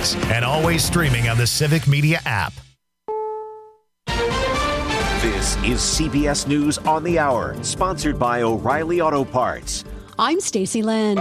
mornings and always streaming on the Civic Media app. This is CBS News on the Hour, sponsored by O'Reilly Auto Parts. I'm Stacey Lynn.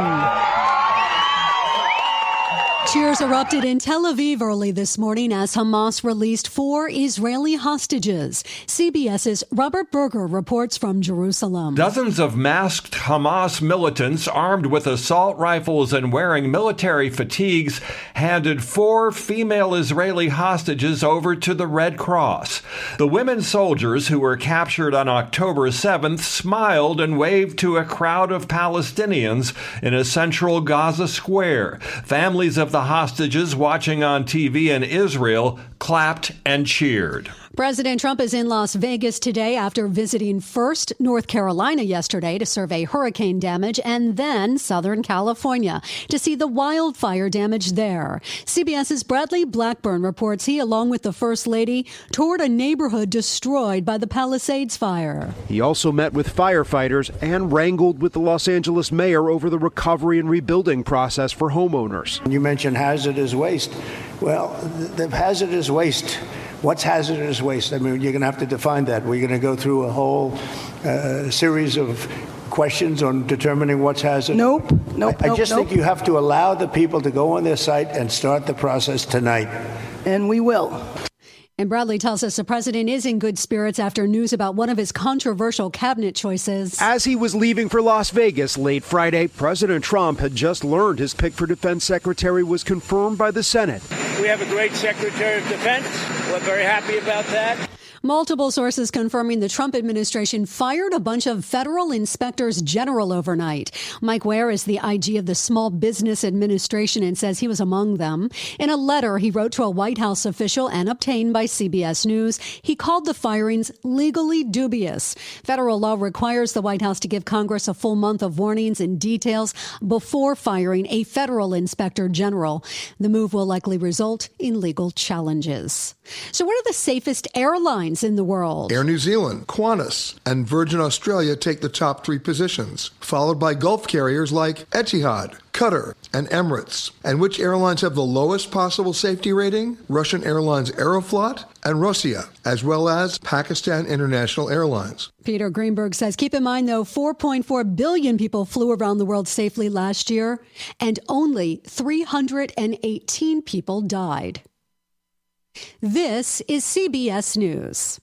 Cheers erupted in Tel Aviv early this morning as Hamas released 4 Israeli hostages. CBS's Robert Berger reports from Jerusalem. Dozens of masked Hamas militants armed with assault rifles and wearing military fatigues handed 4 female Israeli hostages over to the Red Cross. The women soldiers who were captured on October 7th smiled and waved to a crowd of Palestinians in a central Gaza square. Families of the hostages watching on TV in Israel clapped and cheered. President Trump is in Las Vegas today after visiting first North Carolina yesterday to survey hurricane damage and then Southern California to see the wildfire damage there. CBS's Bradley Blackburn reports he, along with the First Lady, toured a neighborhood destroyed by the Palisades fire. He also met with firefighters and wrangled with the Los Angeles mayor over the recovery and rebuilding process for homeowners. You mentioned hazardous waste. Well, the hazardous waste. What's hazardous waste? I mean, you're going to have to define that. We're going to go through a whole series of questions on determining what's hazardous. Nope. I just think you have to allow the people to go on their site and start the process tonight. And we will. And Bradley tells us the president is in good spirits after news about one of his controversial cabinet choices. As he was leaving for Las Vegas late Friday, President Trump had just learned his pick for defense secretary was confirmed by the Senate. We have a great Secretary of Defense. We're very happy about that. Multiple sources confirming the Trump administration fired a bunch of federal inspectors general overnight. Mike Ware is the IG of the Small Business Administration and says he was among them. In a letter he wrote to a White House official and obtained by CBS News, he called the firings legally dubious. Federal law requires the White House to give Congress a full month of warnings and details before firing a federal inspector general. The move will likely result in legal challenges. So what are the safest airlines in the world? Air New Zealand, Qantas, and Virgin Australia take the top 3 positions, followed by Gulf carriers like Etihad, Qatar, and Emirates. And which airlines have the lowest possible safety rating? Russian Airlines Aeroflot and Rossiya, as well as Pakistan International Airlines. Peter Greenberg says, keep in mind, though, 4.4 billion people flew around the world safely last year, and only 318 people died. This is CBS News.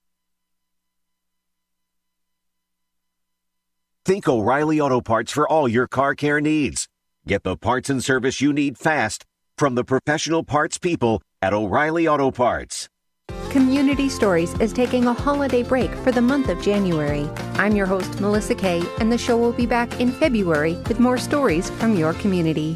Think O'Reilly Auto Parts for all your car care needs. Get the parts and service you need fast from the professional parts people at O'Reilly Auto Parts. Community Stories is taking a holiday break for the month of January. I'm your host, Melissa Kay, and the show will be back in February with more stories from your community.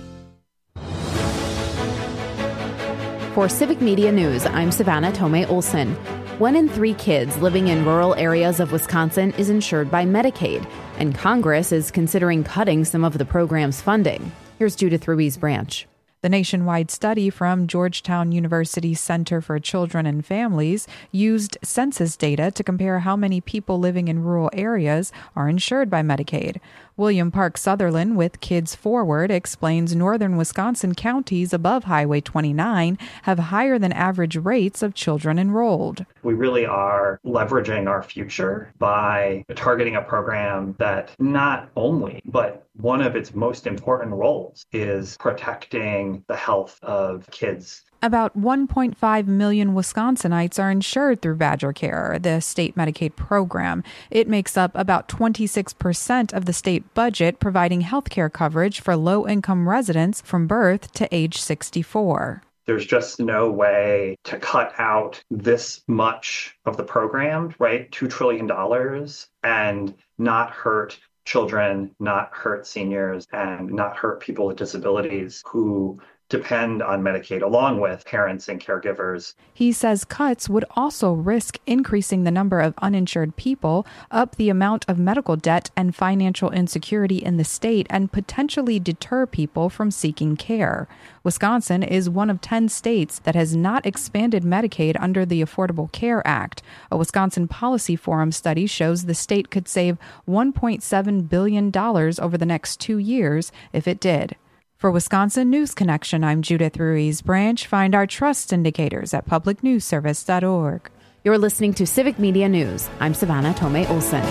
For Civic Media News, I'm Savannah Tomei Olson. 1 in 3 kids living in rural areas of Wisconsin is insured by Medicaid, and Congress is considering cutting some of the program's funding. Here's Judith Ruiz Branch. The nationwide study from Georgetown University Center for Children and Families used census data to compare how many people living in rural areas are insured by Medicaid. William Park Sutherland with Kids Forward explains northern Wisconsin counties above Highway 29 have higher than average rates of children enrolled. We really are leveraging our future by targeting a program that not only, but one of its most important roles is protecting the health of kids. About 1.5 million Wisconsinites are insured through Badger Care, the state Medicaid program. It makes up about 26% of the state budget, providing health care coverage for low-income residents from birth to age 64. There's just no way to cut out this much of the program, right? $2 trillion, and not hurt children, not hurt seniors, and not hurt people with disabilities who depend on Medicaid, along with parents and caregivers. He says cuts would also risk increasing the number of uninsured people, up the amount of medical debt and financial insecurity in the state, and potentially deter people from seeking care. Wisconsin is one of 10 states that has not expanded Medicaid under the Affordable Care Act. A Wisconsin Policy Forum study shows the state could save $1.7 billion over the next 2 years if it did. For Wisconsin News Connection, I'm Judith Ruiz-Branch. Find our trust indicators at publicnewsservice.org. You're listening to Civic Media News. I'm Savannah Tomei Olson.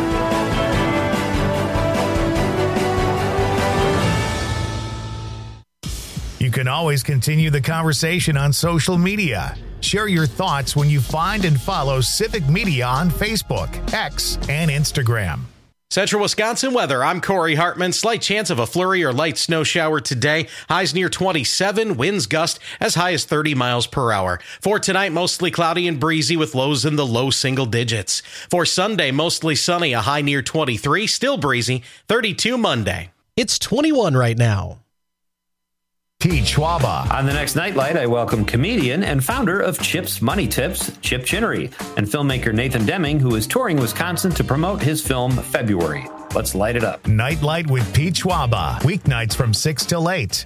You can always continue the conversation on social media. Share your thoughts when you find and follow Civic Media on Facebook, X, and Instagram. Central Wisconsin weather. I'm Corey Hartman. Slight chance of a flurry or light snow shower today. Highs near 27. Winds gust as high as 30 miles per hour. For tonight, mostly cloudy and breezy with lows in the low single digits. For Sunday, mostly sunny. A high near 23. Still breezy. 32 Monday. It's 21 right now. Pete Schwaba. On the next Nightlight, I welcome comedian and founder of Chip's Money Tips, Chip Chinnery, and filmmaker Nathan Deming, who is touring Wisconsin to promote his film February. Let's light it up. Nightlight with Pete Schwaba. Weeknights from 6 till 8.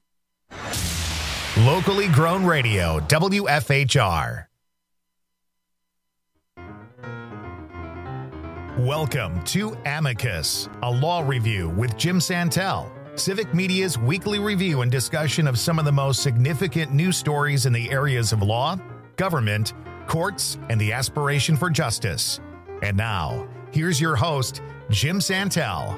Locally grown radio, WFHR. Welcome to Amicus, a law review with Jim Santel. Civic Media's weekly review and discussion of some of the most significant news stories in the areas of law, government, courts, and the aspiration for justice. And now, here's your host, Jim Santel.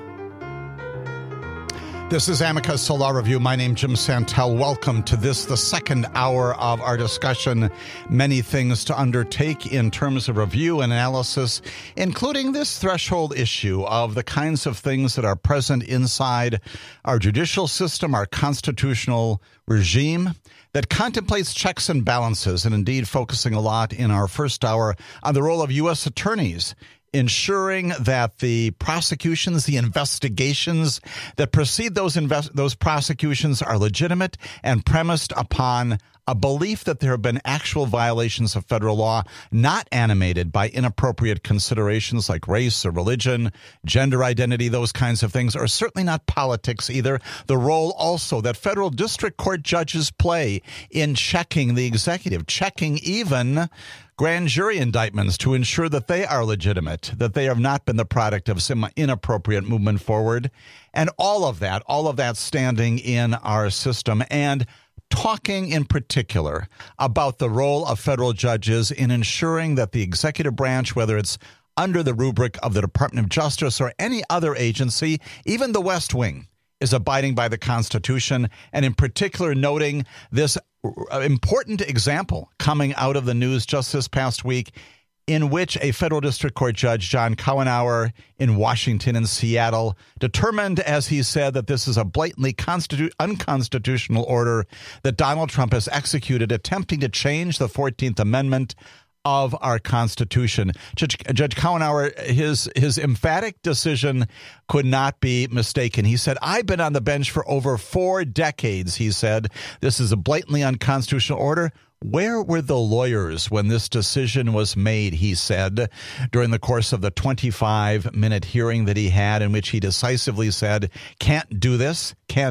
This is Amicus Law Review. My name is Jim Santel. Welcome to this, the second hour of our discussion. Many things to undertake in terms of review and analysis, including this threshold issue of the kinds of things that are present inside our judicial system, our constitutional regime that contemplates checks and balances, and indeed focusing a lot in our first hour on the role of U.S. attorneys ensuring that the prosecutions, the investigations that precede those prosecutions are legitimate and premised upon a belief that there have been actual violations of federal law, not animated by inappropriate considerations like race or religion, gender identity, those kinds of things, or certainly not politics either. The role also that federal district court judges play in checking the executive, checking even grand jury indictments to ensure that they are legitimate, that they have not been the product of some inappropriate movement forward. And all of that standing in our system, and talking in particular about the role of federal judges in ensuring that the executive branch, whether it's under the rubric of the Department of Justice or any other agency, even the West Wing, is abiding by the Constitution, and in particular noting this important example coming out of the news just this past week, in which a federal district court judge, John Cohenauer in Washington and Seattle, determined, as he said, that this is a blatantly unconstitutional order that Donald Trump has executed, attempting to change the 14th Amendment of our Constitution. Judge Cohenauer, his emphatic decision could not be mistaken. He said, I've been on the bench for over 4 decades, he said. This is a blatantly unconstitutional order. Where were the lawyers when this decision was made, he said, during the course of the 25-minute hearing that he had, in which he decisively said, can't do this.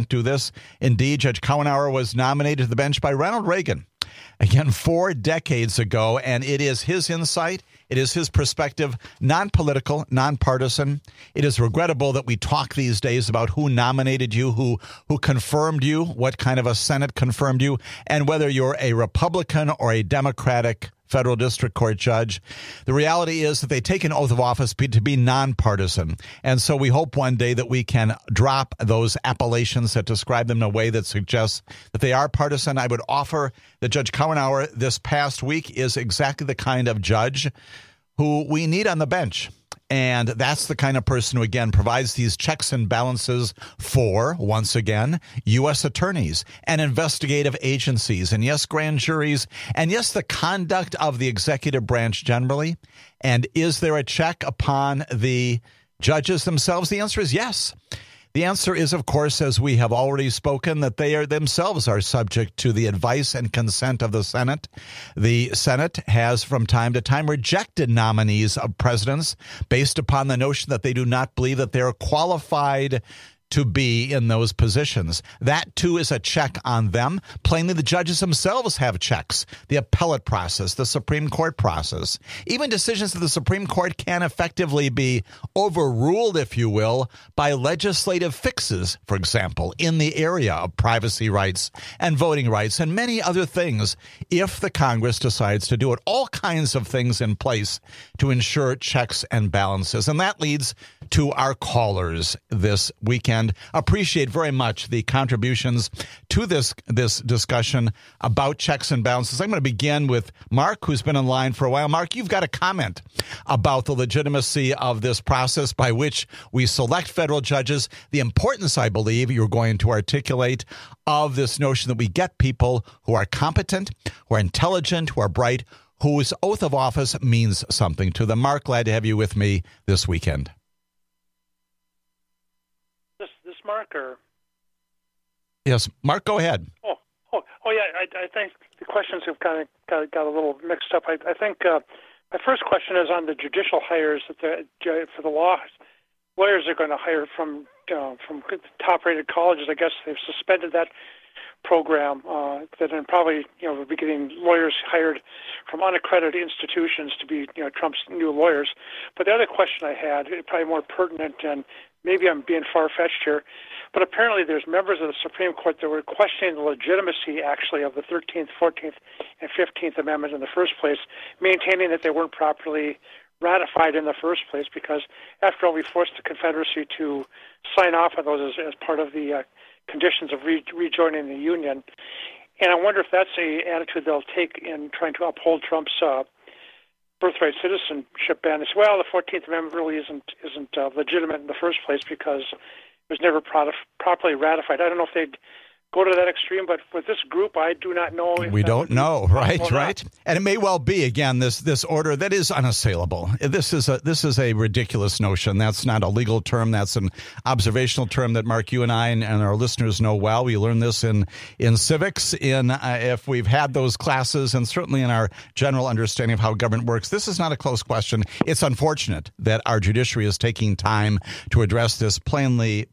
Indeed, Judge Cohenauer was nominated to the bench by Ronald Reagan, again, 4 decades ago, and it is his insight, it is his perspective, non-political, non-partisan. It is regrettable that we talk these days about who nominated you, who confirmed you, what kind of a Senate confirmed you, and whether you're a Republican or a Democratic federal district court judge. The reality is that they take an oath of office to be nonpartisan. And so we hope one day that we can drop those appellations that describe them in a way that suggests that they are partisan. I would offer that Judge Cohenauer this past week is exactly the kind of judge who we need on the bench. And that's the kind of person who, again, provides these checks and balances for, once again, U.S. attorneys and investigative agencies, and yes, grand juries, and yes, the conduct of the executive branch generally. And is there a check upon the judges themselves? The answer is yes. The answer is, of course, as we have already spoken, that they are themselves are subject to the advice and consent of the Senate. The Senate has from time to time rejected nominees of presidents based upon the notion that they do not believe that they are qualified to be in those positions. That, too, is a check on them. Plainly, the judges themselves have checks. The appellate process, the Supreme Court process. Even decisions of the Supreme Court can effectively be overruled, if you will, by legislative fixes, for example, in the area of privacy rights and voting rights and many other things, if the Congress decides to do it. All kinds of things in place to ensure checks and balances. And that leads to our callers this weekend. Appreciate very much the contributions to this discussion about checks and balances. I'm going to begin with Mark, who's been in line for a while. Mark, you've got a comment about the legitimacy of this process by which we select federal judges, the importance, I believe, you're going to articulate of this notion that we get people who are competent, who are intelligent, who are bright, whose oath of office means something to them. Mark, glad to have you with me this weekend. This Mark, or? Yes, Mark, go ahead. Oh, yeah. I think the questions have kind of got a little mixed up. I think my first question is on the judicial hires that for the lawyers are going to hire from top-rated colleges. I guess they've suspended that program. That then probably we'll be getting lawyers hired from unaccredited institutions to be Trump's new lawyers. But the other question I had, probably more pertinent, and maybe I'm being far-fetched here, but apparently there's members of the Supreme Court that were questioning the legitimacy, actually, of the 13th, 14th, and 15th Amendment in the first place, maintaining that they weren't properly ratified in the first place, because after all, we forced the Confederacy to sign off on those as part of the conditions of rejoining the Union. And I wonder if that's an attitude they'll take in trying to uphold Trump's birthright citizenship ban. It's, well, the 14th Amendment really isn't legitimate in the first place because it was never properly ratified. I don't know if they'd go to that extreme, but with this group, I do not know. We don't know, right? And it may well be, again, this order that is unassailable. This is a ridiculous notion. That's not a legal term. That's an observational term that, Mark, you and I and our listeners know well. We learn this in civics, if we've had those classes, and certainly in our general understanding of how government works. This is not a close question. It's unfortunate that our judiciary is taking time to address this plainly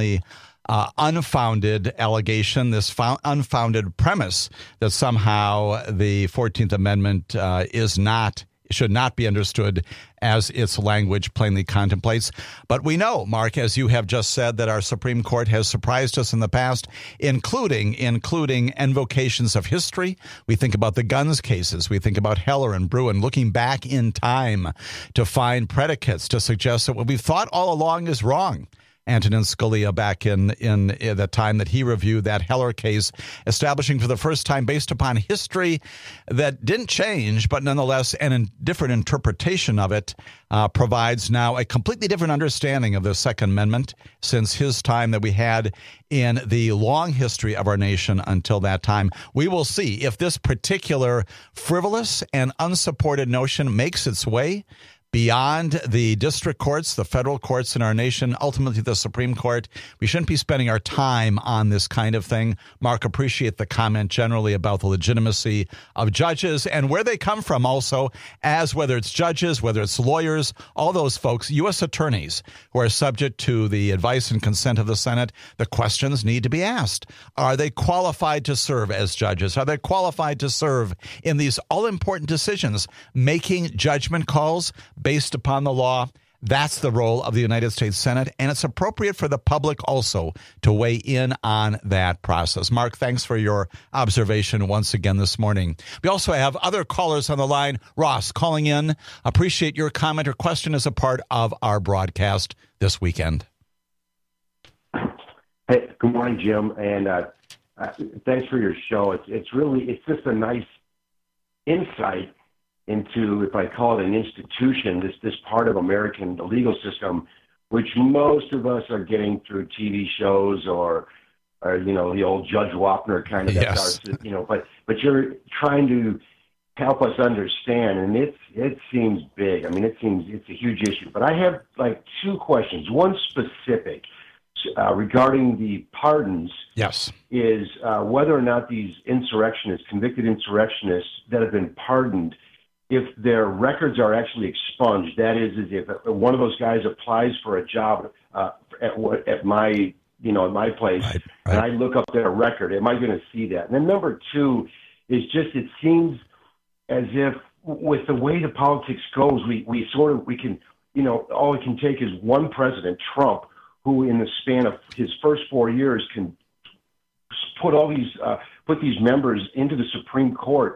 unfounded allegation, this unfounded premise that somehow the 14th Amendment should not be understood as its language plainly contemplates. But we know, Mark, as you have just said, that our Supreme Court has surprised us in the past, including invocations of history. We think about the guns cases. We think about Heller and Bruen, looking back in time to find predicates to suggest that what we've thought all along is wrong. Antonin Scalia, back in the time that he reviewed that Heller case, establishing for the first time, based upon history that didn't change, but nonetheless a different interpretation of it, provides now a completely different understanding of the Second Amendment since his time that we had in the long history of our nation until that time. We will see if this particular frivolous and unsupported notion makes its way beyond the district courts, the federal courts in our nation, ultimately the Supreme Court. We shouldn't be spending our time on this kind of thing. Mark, appreciate the comment generally about the legitimacy of judges and where they come from also, as whether it's judges, whether it's lawyers, all those folks, U.S. attorneys who are subject to the advice and consent of the Senate. The questions need to be asked. Are they qualified to serve as judges? Are they qualified to serve in these all-important decisions, making judgment calls based upon the law? That's the role of the United States Senate, and it's appropriate for the public also to weigh in on that process. Mark, thanks for your observation once again this morning. We also have other callers on the line. Ross, calling in. Appreciate your comment or question as a part of our broadcast this weekend. Hey, good morning, Jim, and thanks for your show. It's just a nice insight into, if I call it an institution, this part of American legal system, which most of us are getting through TV shows or the old Judge Wapner kind of, yes. But you're trying to help us understand, and it seems big. I mean, it's a huge issue. But I have two questions. One specific regarding the pardons. Yes, is whether or not these convicted insurrectionists that have been pardoned, if their records are actually expunged. That is if one of those guys applies for a job at my at my place, and I look up their record, am I going to see that? And then number two is just, it seems as if with the way the politics goes, we can, all we can take is one president, Trump, who in the span of his first 4 years can put these members into the Supreme Court.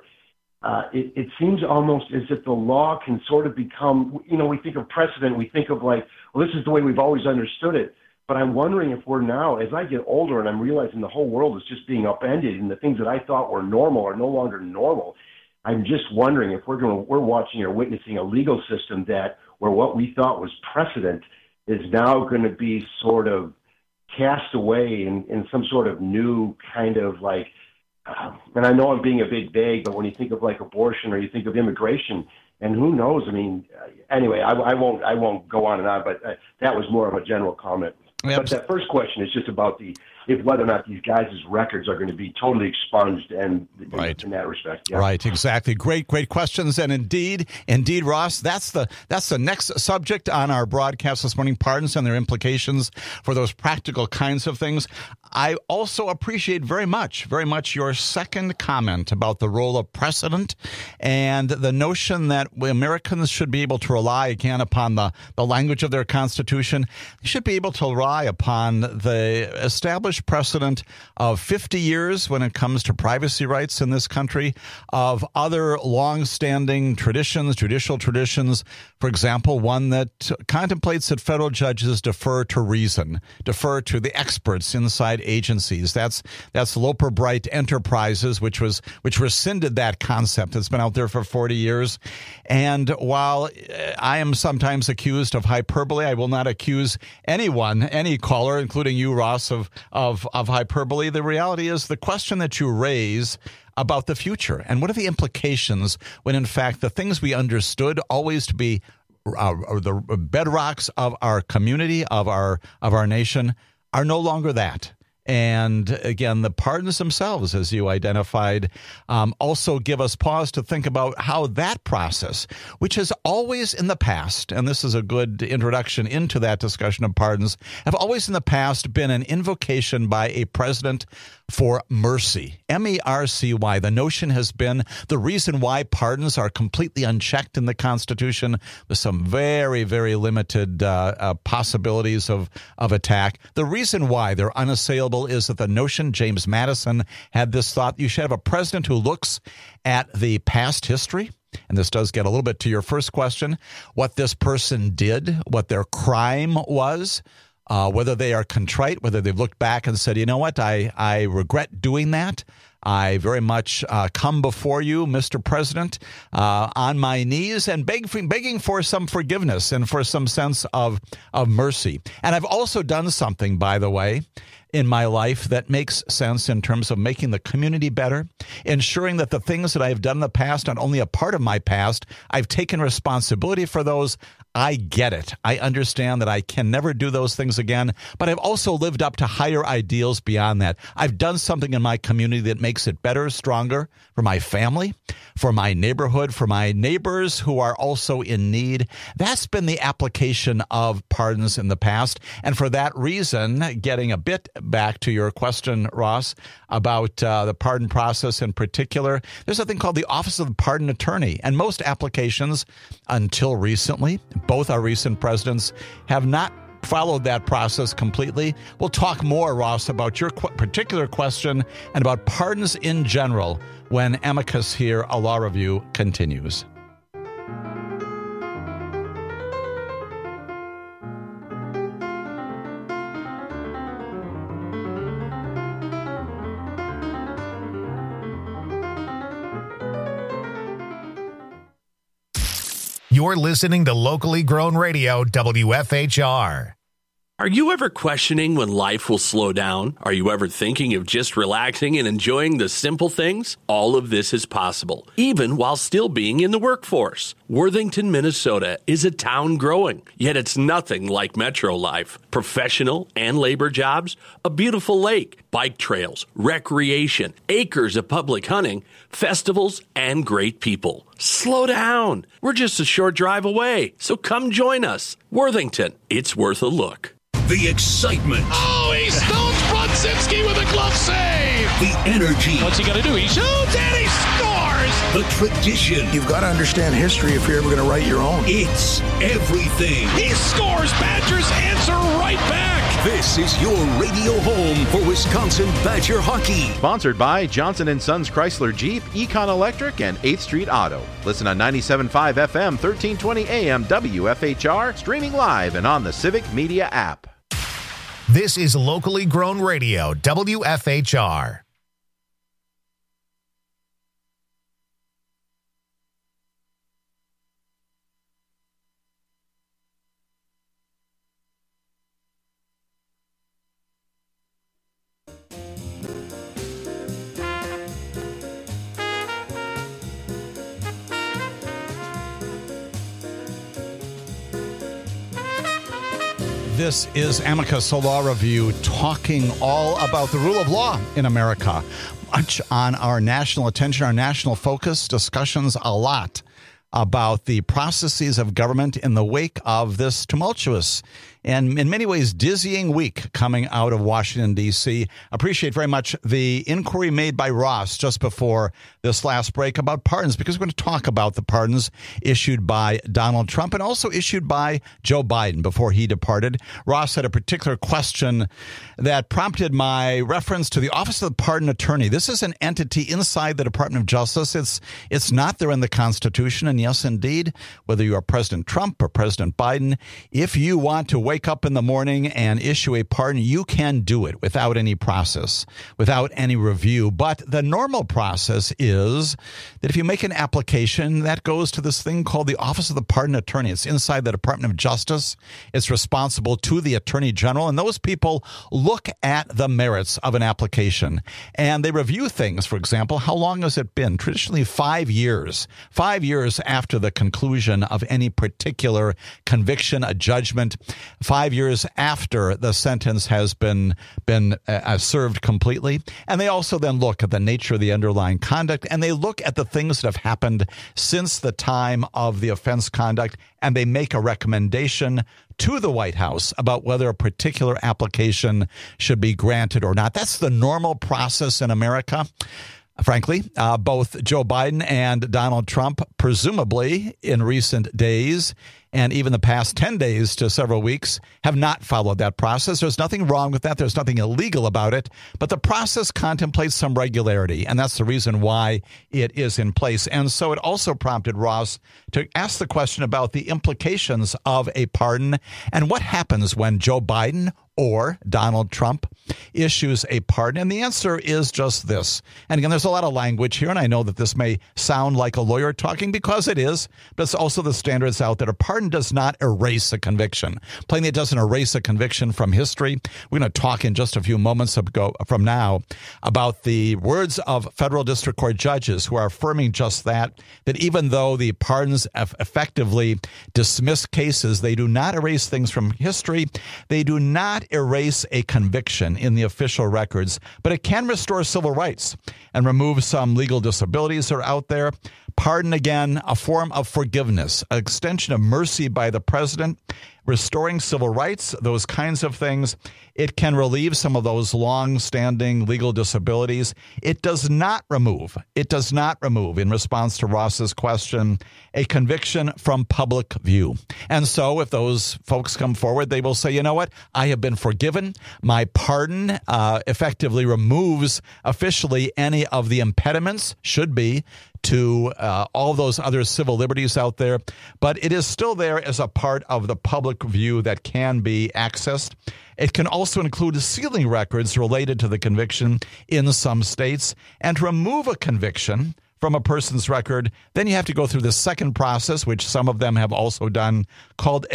It seems almost as if the law can sort of become, we think of precedent, we think of like, well, this is the way we've always understood it. But I'm wondering if we're now, as I get older and I'm realizing the whole world is just being upended and the things that I thought were normal are no longer normal, I'm just wondering if we're watching or witnessing a legal system where what we thought was precedent is now going to be sort of cast away in some sort of new kind of like, and I know I'm being a bit vague, but when you think of like abortion or you think of immigration, and who knows? I mean, anyway, I won't go on and on, but that was more of a general comment. But that first question is just about whether or not these guys' records are going to be totally expunged in that respect. Yeah. Right, exactly. Great questions. And indeed, Ross, that's the next subject on our broadcast this morning, pardons and their implications for those practical kinds of things. I also appreciate very much your second comment about the role of precedent and the notion that Americans should be able to rely again upon the language of their Constitution. They should be able to rely upon the established precedent of 50 years when it comes to privacy rights in this country, of other long-standing traditions, judicial traditions. For example, one that contemplates that federal judges defer to reason, defer to the experts inside agencies. That's Loper Bright Enterprises, which rescinded that concept. It's been out there for 40 years. And while I am sometimes accused of hyperbole, I will not accuse anyone, any caller, including you, Ross, of hyperbole. The reality is the question that you raise about the future and what are the implications when, in fact, the things we understood always to be the bedrocks of our community, of our nation, are no longer that. And again, the pardons themselves, as you identified, also give us pause to think about how that process, which has always in the past, and this is a good introduction into that discussion of pardons, have always in the past been an invocation by a president for mercy, M-E-R-C-Y. The notion has been the reason why pardons are completely unchecked in the Constitution with some very, very limited possibilities of attack. The reason why they're unassailable is that the notion, James Madison had this thought, you should have a president who looks at the past history. And this does get a little bit to your first question, what this person did, what their crime was, whether they are contrite, whether they've looked back and said, you know what, I regret doing that. I very much come before you, Mr. President, on my knees and begging for some forgiveness and for some sense of mercy. And I've also done something, by the way, in my life that makes sense in terms of making the community better, ensuring that the things that I've done in the past, not only a part of my past, I've taken responsibility for those. I get it. I understand that I can never do those things again, but I've also lived up to higher ideals beyond that. I've done something in my community that makes it better, stronger for my family, for my neighborhood, for my neighbors who are also in need. That's been the application of pardons in the past. And for that reason, getting a bit back to your question, Ross, about the pardon process in particular, there's a thing called the Office of the Pardon Attorney. And most applications, until recently, both our recent presidents have not followed that process completely. We'll talk more, Ross, about your particular question and about pardons in general when Amicus here, a law review, continues. You're listening to locally grown radio, WFHR. Are you ever questioning when life will slow down? Are you ever thinking of just relaxing and enjoying the simple things? All of this is possible, even while still being in the workforce. Worthington, Minnesota is a town growing, yet it's nothing like metro life. Professional and labor jobs, a beautiful lake, bike trails, recreation, acres of public hunting, festivals, and great people. Slow down. We're just a short drive away, so come join us. Worthington, it's worth a look. The excitement. Oh, he stole Mlodzinski with a glove save. The energy. What's he going to do? He shoots and he scores. The tradition. You've got to understand history if you're ever going to write your own. It's everything. He scores. Badgers answer right back. This is your radio home for Wisconsin Badger hockey. Sponsored by Johnson & Sons Chrysler Jeep, Econ Electric, and 8th Street Auto. Listen on 97.5 FM, 1320 AM, WFHR, streaming live and on the Civic Media app. This is locally grown radio, WFHR. This is Amicus, a law review, talking all about the rule of law in America. Much on our national attention, our national focus, discussions a lot about the processes of government in the wake of this tumultuous and in many ways dizzying week coming out of Washington, D.C. Appreciate very much the inquiry made by Ross just before this last break about pardons, because we're going to talk about the pardons issued by Donald Trump and also issued by Joe Biden before he departed. Ross had a particular question that prompted my reference to the Office of the Pardon Attorney. This is an entity inside the Department of Justice. It's not there in the Constitution. And yes, indeed, whether you are President Trump or President Biden, if you want to wake up in the morning and issue a pardon, you can do it without any process, without any review. But the normal process is that if you make an application, that goes to this thing called the Office of the Pardon Attorney. It's inside the Department of Justice. It's responsible to the Attorney General. And those people look at the merits of an application and they review things. For example, how long has it been? Traditionally 5 years. 5 years after the conclusion of any particular conviction, a judgment. 5 years after the sentence has been served completely. And they also then look at the nature of the underlying conduct, and they look at the things that have happened since the time of the offense conduct, and they make a recommendation to the White House about whether a particular application should be granted or not. That's the normal process in America. Frankly, both Joe Biden and Donald Trump, presumably in recent days, and even the past 10 days to several weeks, have not followed that process. There's nothing wrong with that. There's nothing illegal about it. But the process contemplates some regularity, and that's the reason why it is in place. And so it also prompted Ross to ask the question about the implications of a pardon and what happens when Joe Biden or Donald Trump issues a pardon. And the answer is just this. And again, there's a lot of language here, and I know that this may sound like a lawyer talking because it is, but it's also the standards out there. A pardon does not erase a conviction. Plainly, it doesn't erase a conviction from history. We're going to talk in just a few moments from now about the words of federal district court judges who are affirming just that even though the pardons effectively dismiss cases, they do not erase things from history. They do not erase a conviction in the official records, but it can restore civil rights and remove some legal disabilities that are out there. Pardon, again, a form of forgiveness, an extension of mercy by the president, restoring civil rights, those kinds of things. It can relieve some of those long-standing legal disabilities. It does not remove, in response to Ross's question, a conviction from public view. And so if those folks come forward, they will say, you know what, I have been forgiven. My pardon effectively removes officially any of the impediments, should be, to all those other civil liberties out there, but it is still there as a part of the public view that can be accessed. It can also include sealing records related to the conviction in some states, and to remove a conviction from a person's record, then you have to go through the second process, which some of them have also done, called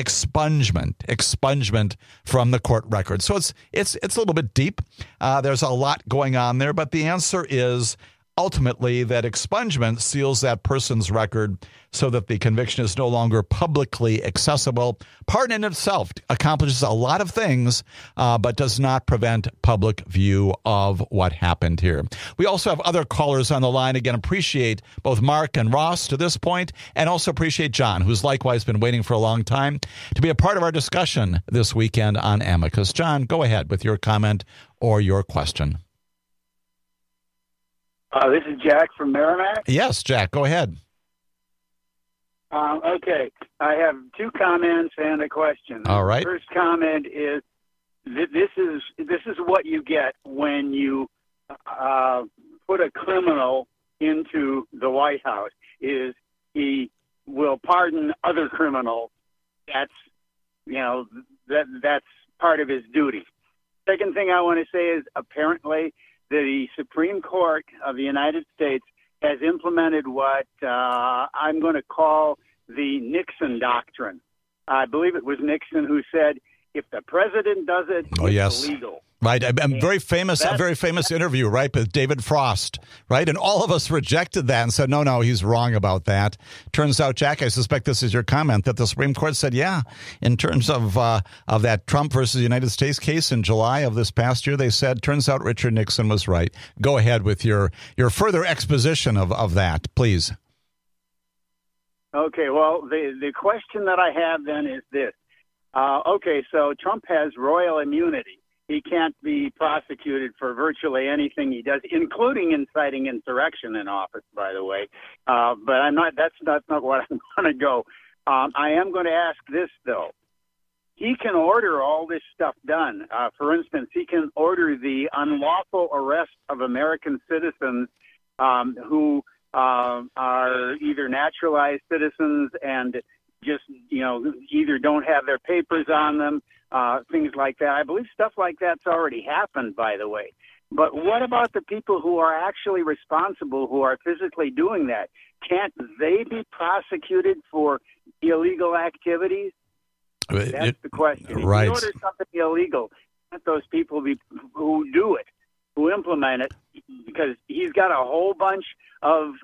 expungement from the court record. So it's a little bit deep. There's a lot going on there, but the answer is ultimately that expungement seals that person's record so that the conviction is no longer publicly accessible. Pardon in itself accomplishes a lot of things, but does not prevent public view of what happened here. We also have other callers on the line. Again, appreciate both Mark and Ross to this point, and also appreciate John, who's likewise been waiting for a long time to be a part of our discussion this weekend on Amicus. John, go ahead with your comment or your question. This is Jack from Merrimack. Yes, Jack, go ahead. Okay, I have two comments and a question. All right. The first comment is this is what you get when you put a criminal into the White House. Is he will pardon other criminals? That's part of his duty. Second thing I want to say is apparently the Supreme Court of the United States has implemented what I'm going to call the Nixon doctrine. I believe it was Nixon who said, if the president does it, it's illegal. Right. A very famous interview, right, with David Frost, right? And all of us rejected that and said, no, he's wrong about that. Turns out, Jack, I suspect this is your comment, that the Supreme Court said, yeah, in terms of that Trump versus United States case in July of this past year, they said, turns out Richard Nixon was right. Go ahead with your further exposition of that, please. Okay, well, the question that I have then is this. So Trump has royal immunity. He can't be prosecuted for virtually anything he does, including inciting insurrection in office, by the way. But I'm not. That's not what I'm going to go. I am going to ask this though. He can order all this stuff done. For instance, he can order the unlawful arrest of American citizens who are either naturalized citizens and just, either don't have their papers on them, things like that. I believe stuff like that's already happened, by the way. But what about the people who are actually responsible, who are physically doing that? Can't they be prosecuted for illegal activities? That's the question. Right. If you order something illegal, let those people who do it, who implement it, because he's got a whole bunch of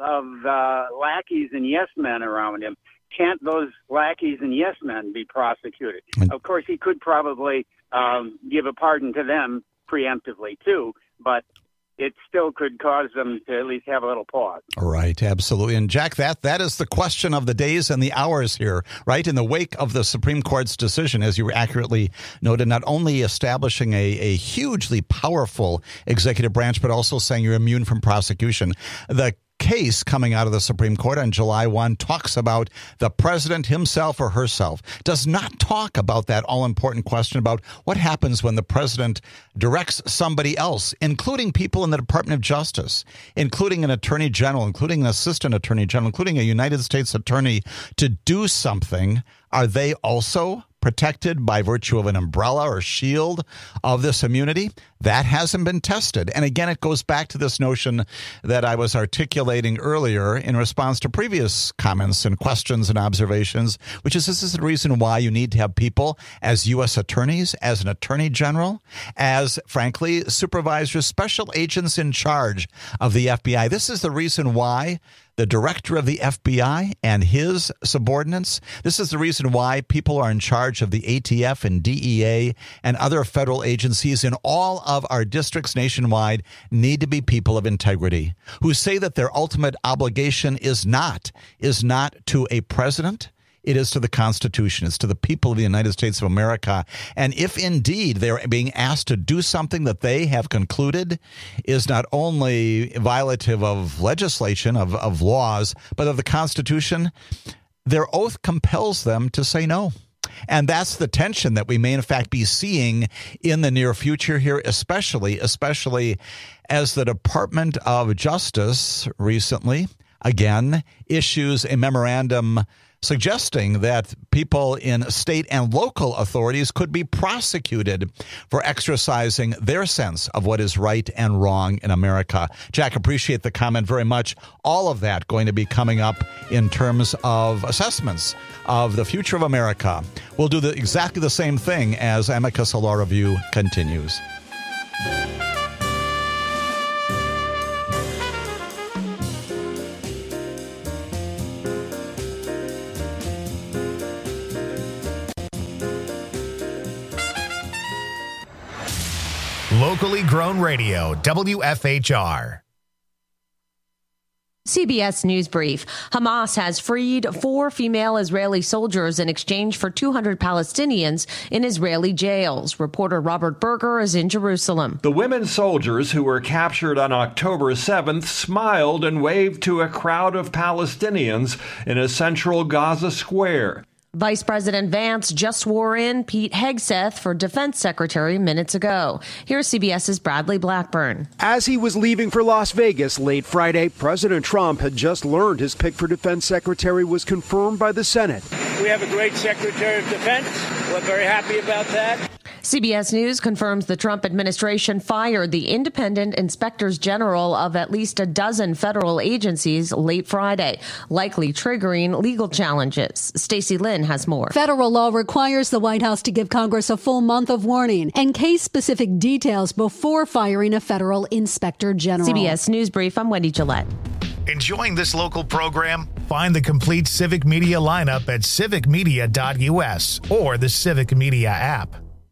lackeys and yes men around him. Can't those lackeys and yes men be prosecuted? Of course, he could probably give a pardon to them preemptively, too, but it still could cause them to at least have a little pause. Right, absolutely. And, Jack, that is the question of the days and the hours here, right? In the wake of the Supreme Court's decision, as you accurately noted, not only establishing a hugely powerful executive branch, but also saying you're immune from prosecution. The case coming out of the Supreme Court on July 1 talks about the president himself or herself, does not talk about that all-important question about what happens when the president directs somebody else, including people in the Department of Justice, including an attorney general, including an assistant attorney general, including a United States attorney, to do something. Are they also protected by virtue of an umbrella or shield of this immunity? That hasn't been tested. And again, it goes back to this notion that I was articulating earlier in response to previous comments and questions and observations, which is this is the reason why you need to have people as U.S. attorneys, as an attorney general, as, frankly, supervisors, special agents in charge of the FBI. This is the reason why the director of the FBI and his subordinates, this is the reason why people are in charge of the ATF and DEA and other federal agencies in all of our districts nationwide need to be people of integrity who say that their ultimate obligation is not to a president. It is to the Constitution. It's to the people of the United States of America. And if indeed they're being asked to do something that they have concluded is not only violative of legislation, of laws, but of the Constitution, their oath compels them to say no. And that's the tension that we may, in fact, be seeing in the near future here, especially as the Department of Justice recently, again, issues a memorandum suggesting that people in state and local authorities could be prosecuted for exercising their sense of what is right and wrong in America. Jack, appreciate the comment very much. All of that going to be coming up in terms of assessments of the future of America. We'll do exactly the same thing as Amicus Law Review continues. Locally grown radio, WFHR. CBS News Brief. Hamas has freed 4 female Israeli soldiers in exchange for 200 Palestinians in Israeli jails. Reporter Robert Berger is in Jerusalem. The women soldiers who were captured on October 7th smiled and waved to a crowd of Palestinians in a central Gaza square. Vice President Vance just swore in Pete Hegseth for Defense Secretary minutes ago. Here's CBS's Bradley Blackburn. As he was leaving for Las Vegas late Friday, President Trump had just learned his pick for Defense Secretary was confirmed by the Senate. We have a great Secretary of Defense. We're very happy about that. CBS News confirms the Trump administration fired the independent inspectors general of at least a dozen federal agencies late Friday, likely triggering legal challenges. Stacey Lynn has more. Federal law requires the White House to give Congress a full month of warning and case-specific details before firing a federal inspector general. CBS News Brief, I'm Wendy Gillette. Enjoying this local program? Find the complete Civic Media lineup at civicmedia.us or the Civic Media app.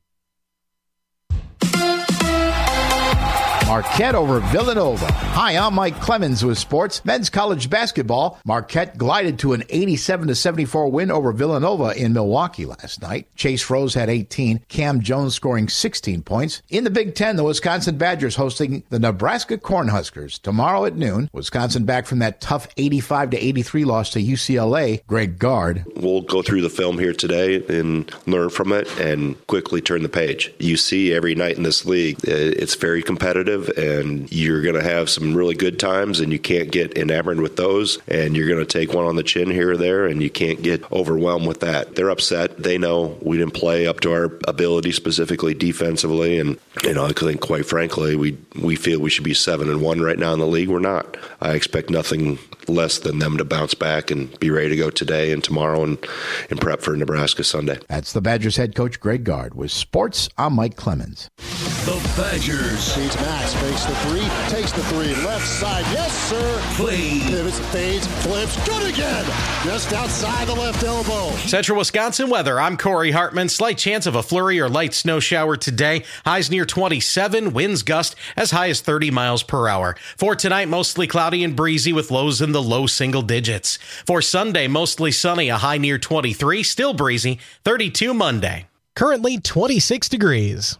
Marquette over Villanova. Hi, I'm Mike Clemens with sports. Men's college basketball. Marquette glided to an 87-74 win over Villanova in Milwaukee last night. Chase Rose had 18. Cam Jones scoring 16 points. In the Big Ten, the Wisconsin Badgers hosting the Nebraska Cornhuskers tomorrow at noon. Wisconsin back from that tough 85-83 loss to UCLA. Greg Gard. We'll go through the film here today and learn from it and quickly turn the page. You see every night in this league, it's very competitive. And you're going to have some really good times, and you can't get enamored with those. And you're going to take one on the chin here or there, and you can't get overwhelmed with that. They're upset. They know we didn't play up to our ability, specifically defensively. And I think, quite frankly, we feel we should be 7-1 right now in the league. We're not. I expect nothing less than them to bounce back and be ready to go today and tomorrow and prep for Nebraska Sunday. That's the Badgers head coach Greg Gard. With sports, I'm Mike Clemens. The Badgers. Feeds Max, fakes the three, takes the three, left side, yes sir. Play. Pivots, fades, flips, good again. Just outside the left elbow. Central Wisconsin weather. I'm Corey Hartman. Slight chance of a flurry or light snow shower today. Highs near 27, winds gust as high as 30 miles per hour. For tonight, mostly cloudy and breezy with lows in the low single digits. For Sunday, mostly sunny, a high near 23, still breezy, 32 Monday. Currently 26 degrees.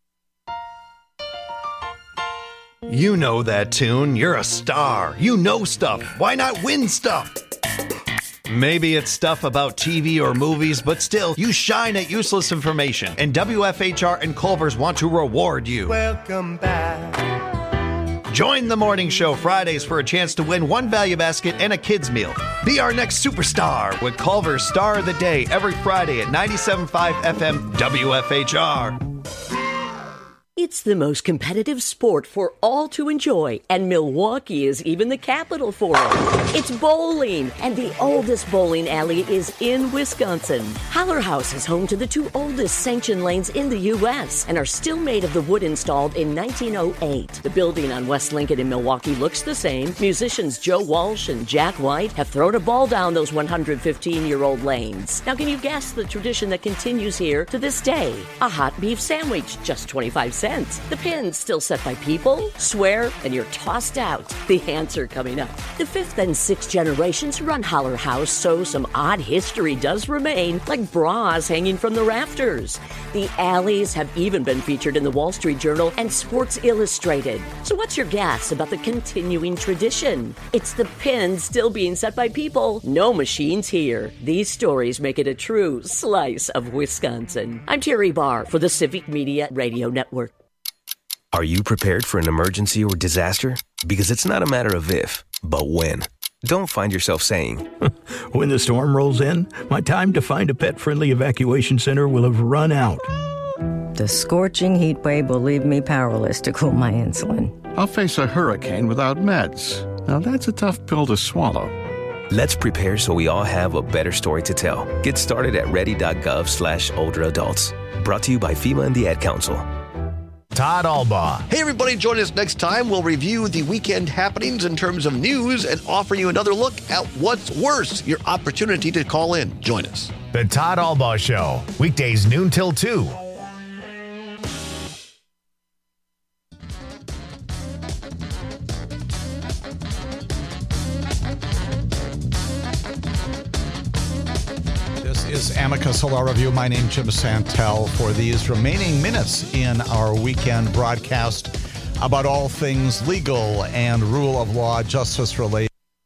You know that tune. You're a star. You know stuff. Why not win stuff? Maybe it's stuff about TV or movies, but still, you shine at useless information. And WFHR and Culver's want to reward you. Welcome back. Join the morning show Fridays for a chance to win one value basket and a kid's meal. Be our next superstar with Culver's Star of the Day every Friday at 97.5 FM WFHR. It's the most competitive sport for all to enjoy, and Milwaukee is even the capital for it. It's bowling, and the oldest bowling alley is in Wisconsin. Haller House is home to the 2 oldest sanctioned lanes in the U.S. and are still made of the wood installed in 1908. The building on West Lincoln in Milwaukee looks the same. Musicians Joe Walsh and Jack White have thrown a ball down those 115-year-old lanes. Now, can you guess the tradition that continues here to this day? A hot beef sandwich, just 25 cents. The pin's still set by people, swear, and you're tossed out. The answer coming up. The 5th and 6th generations run Haller House, so some odd history does remain, like bras hanging from the rafters. The alleys have even been featured in the Wall Street Journal and Sports Illustrated. So what's your guess about the continuing tradition? It's the pin still being set by people. No machines here. These stories make it a true slice of Wisconsin. I'm Terry Barr for the Civic Media Radio Network. Are you prepared for an emergency or disaster? Because it's not a matter of if, but when. Don't find yourself saying, when the storm rolls in, my time to find a pet-friendly evacuation center will have run out. The scorching heat wave will leave me powerless to cool my insulin. I'll face a hurricane without meds. Now that's a tough pill to swallow. Let's prepare so we all have a better story to tell. Get started at ready.gov/older adults. Brought to you by FEMA and the Ad Council. Todd Albaugh. Hey, everybody, join us next time. We'll review the weekend happenings in terms of news and offer you another look at what's worse, your opportunity to call in. Join us. The Todd Albaugh Show, weekdays noon till 2. is Amicus Law Review. My name is Jim Santel. For these remaining minutes in our weekend broadcast about all things legal and rule of law, justice related,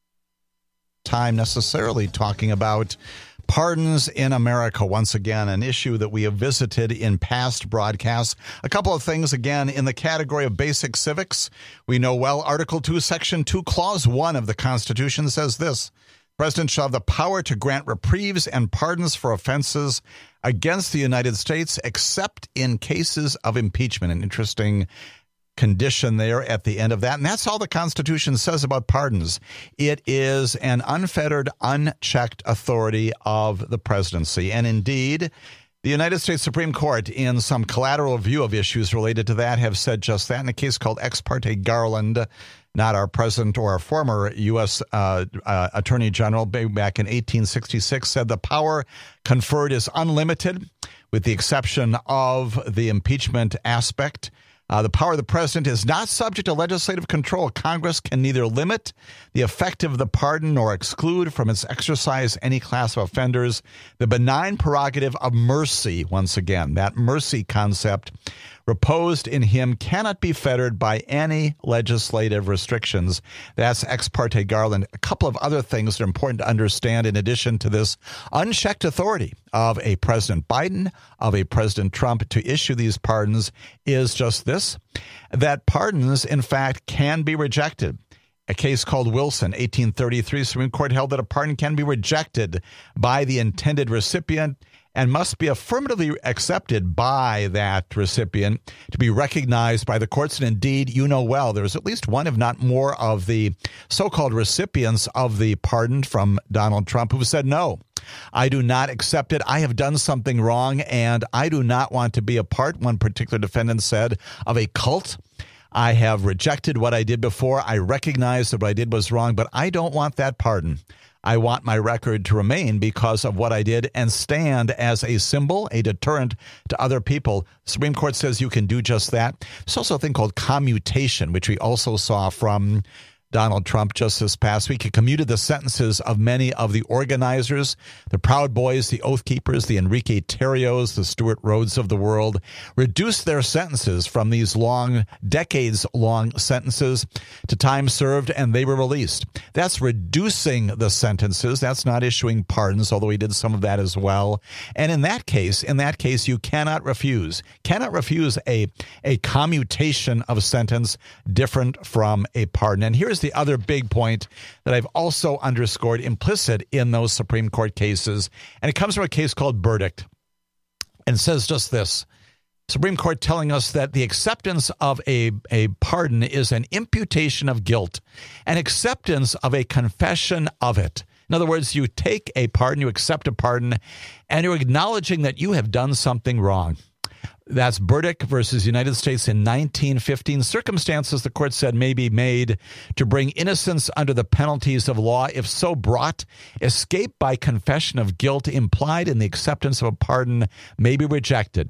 time necessarily talking about pardons in America. Once again, an issue that we have visited in past broadcasts. A couple of things, again, in the category of basic civics. We know well Article 2, Section 2, Clause 1 of the Constitution says this: President shall have the power to grant reprieves and pardons for offenses against the United States, except in cases of impeachment. An interesting condition there at the end of that. And that's all the Constitution says about pardons. It is an unfettered, unchecked authority of the presidency. And indeed, the United States Supreme Court, in some collateral review of issues related to that, have said just that in a case called Ex parte Garland. Not our present or our former U.S. Attorney General, back in 1866, said the power conferred is unlimited, with the exception of the impeachment aspect. The power of the president is not subject to legislative control. Congress can neither limit the effect of the pardon nor exclude from its exercise any class of offenders. The benign prerogative of mercy, once again, that mercy concept reposed in him cannot be fettered by any legislative restrictions. That's Ex parte Garland. A couple of other things that are important to understand in addition to this unchecked authority of a President Biden, of a President Trump to issue these pardons is just this, that pardons, in fact, can be rejected. A case called Wilson, 1833, Supreme Court held that a pardon can be rejected by the intended recipient and must be affirmatively accepted by that recipient to be recognized by the courts. And indeed, you know well, there's at least one, if not more, of the so-called recipients of the pardon from Donald Trump who said, no, I do not accept it. I have done something wrong, and I do not want to be a part, one particular defendant said, of a cult. I have rejected what I did before. I recognize that what I did was wrong, but I don't want that pardon. I want my record to remain because of what I did and stand as a symbol, a deterrent to other people. The Supreme Court says you can do just that. There's also a thing called commutation, which we also saw from Donald Trump just this past week. He commuted the sentences of many of the organizers, the Proud Boys, the Oath Keepers, the Enrique Tarrios, the Stuart Rhodes of the world, reduced their sentences from these long, decades-long sentences to time served, and they were released. That's reducing the sentences. That's not issuing pardons, although he did some of that as well. And in that case, you cannot refuse a commutation of sentence different from a pardon. And here's the other big point that I've also underscored implicit in those Supreme Court cases, and it comes from a case called Burdick, and says just this. Supreme Court telling us that the acceptance of a pardon is an imputation of guilt, an acceptance of a confession of it. In other words, you take a pardon, you accept a pardon, and you're acknowledging that you have done something wrong. That's Burdick versus United States in 1915. Circumstances, the court said, may be made to bring innocence under the penalties of law. If so brought, escape by confession of guilt implied in the acceptance of a pardon may be rejected.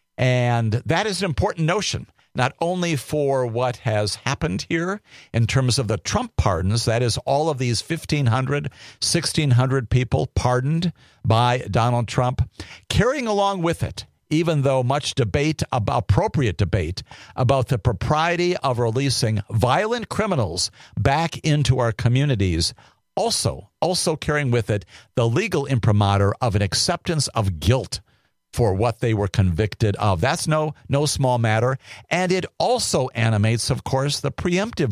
And that is an important notion, not only for what has happened here in terms of the Trump pardons, that is all of these 1,500, 1,600 people pardoned by Donald Trump, carrying along with it, even though much debate, appropriate debate, about the propriety of releasing violent criminals back into our communities, also carrying with it the legal imprimatur of an acceptance of guilt for what they were convicted of. That's no small matter. And it also animates, of course, the preemptive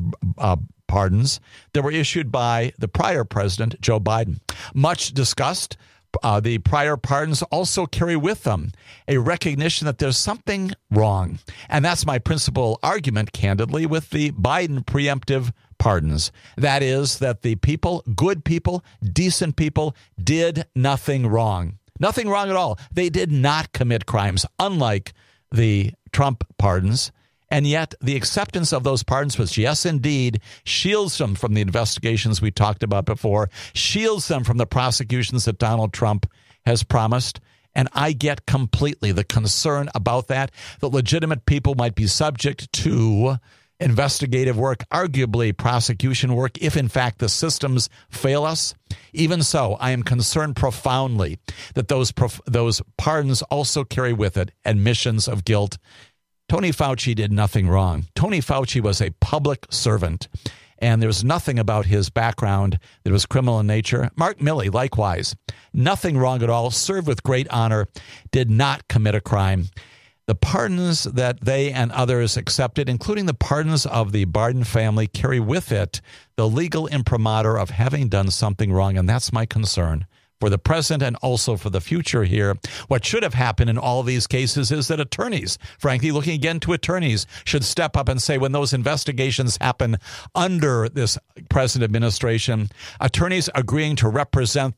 pardons that were issued by the prior president, Joe Biden. Much discussed. The prior pardons also carry with them a recognition that there's something wrong. And that's my principal argument, candidly, with the Biden preemptive pardons. That is that the people, good people, decent people, did nothing wrong. Nothing wrong at all. They did not commit crimes, unlike the Trump pardons. And yet the acceptance of those pardons, which, yes, indeed, shields them from the investigations we talked about before, shields them from the prosecutions that Donald Trump has promised. And I get completely the concern about that legitimate people might be subject to investigative work, arguably prosecution work, if in fact the systems fail us. Even so, I am concerned profoundly that those pardons also carry with it admissions of guilt. Tony Fauci did nothing wrong. Tony Fauci was a public servant, and there's nothing about his background that was criminal in nature. Mark Milley, likewise, nothing wrong at all, served with great honor, did not commit a crime. The pardons that they and others accepted, including the pardons of the Barden family, carry with it the legal imprimatur of having done something wrong, and that's my concern for the present and also for the future here. What should have happened in all these cases is that attorneys, frankly, looking again to attorneys, should step up and say when those investigations happen under this present administration, attorneys agreeing to represent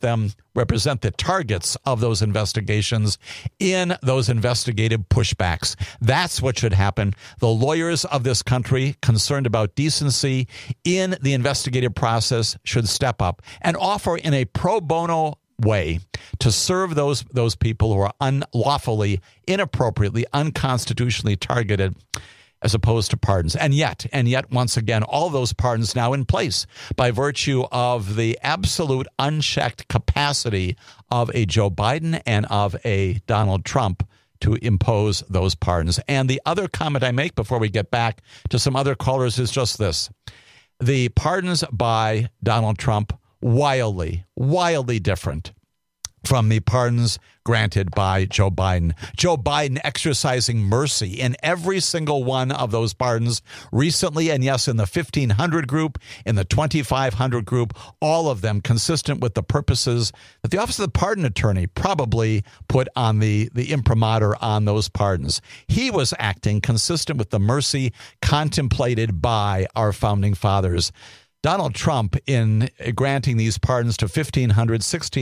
the targets of those investigations in those investigative pushbacks. That's what should happen. The lawyers of this country concerned about decency in the investigative process should step up and offer in a pro bono way to serve those people who are unlawfully, inappropriately, unconstitutionally targeted, as opposed to pardons. And yet, once again, all those pardons now in place by virtue of the absolute unchecked capacity of a Joe Biden and of a Donald Trump to impose those pardons. And the other comment I make before we get back to some other callers is just this. The pardons by Donald Trump, wildly different from the pardons granted by Joe Biden. Joe Biden exercising mercy in every single one of those pardons recently, and yes, in the 1,500 group, in the 2,500 group, all of them consistent with the purposes that the Office of the Pardon Attorney probably put on the imprimatur on those pardons. He was acting consistent with the mercy contemplated by our founding fathers. Donald Trump, in granting these pardons to 1,500,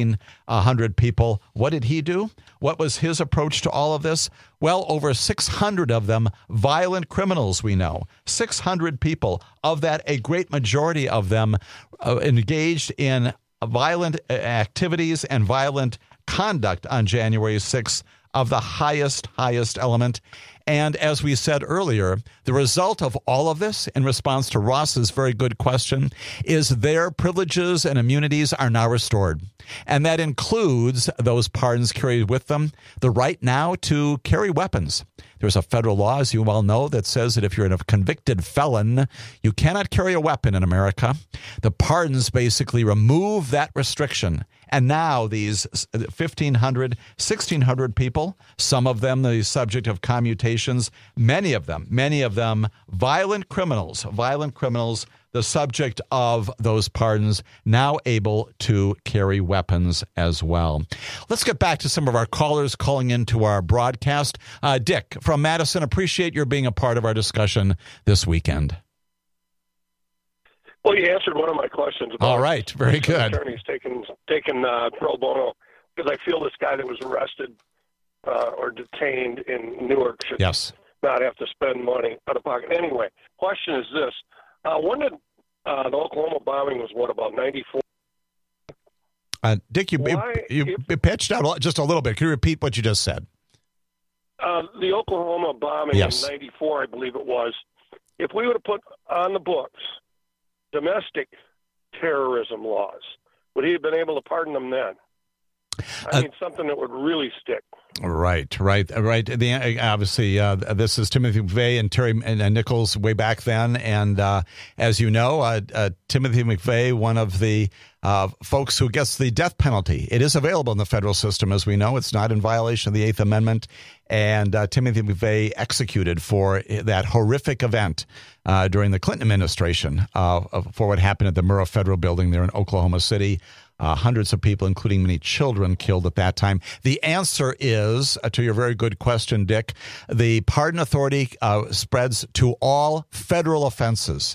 1,600 people, what did he do? What was his approach to all of this? Well, over 600 of them violent criminals, we know. 600 people. Of that, a great majority of them engaged in violent activities and violent conduct on January 6th of the highest element. And as we said earlier, the result of all of this, in response to Ross's very good question, is their privileges and immunities are now restored. And that includes those pardons carried with them, the right now to carry weapons. There's a federal law, as you well know, that says that if you're a convicted felon, you cannot carry a weapon in America. The pardons basically remove that restriction. And now these 1,500, 1,600 people, some of them the subject of commutations, many of them violent criminals, the subject of those pardons, now able to carry weapons as well. Let's get back to some of our callers calling into our broadcast. Dick from Madison, appreciate your being a part of our discussion this weekend. Well, you answered one of my questions. About all right, very good. Attorneys taking pro bono, because I feel this guy that was arrested or detained in Newark should not have to spend money out of pocket. Anyway, question is this. When did the Oklahoma bombing was, about 94? Dick, you pitched out just a little bit. Can you repeat what you just said? The Oklahoma bombing in 94, I believe it was. If we would have put on the books domestic terrorism laws, would he have been able to pardon them then? I mean, something that would really stick. Right. Obviously, this is Timothy McVeigh and Terry and Nichols way back then. And as you know, Timothy McVeigh, one of the folks who gets the death penalty. It is available in the federal system, as we know. It's not in violation of the Eighth Amendment. And Timothy McVeigh executed for that horrific event during the Clinton administration for what happened at the Murrah Federal Building there in Oklahoma City. Hundreds of people, including many children, killed at that time. The answer is, to your very good question, Dick, the pardon authority spreads to all federal offenses.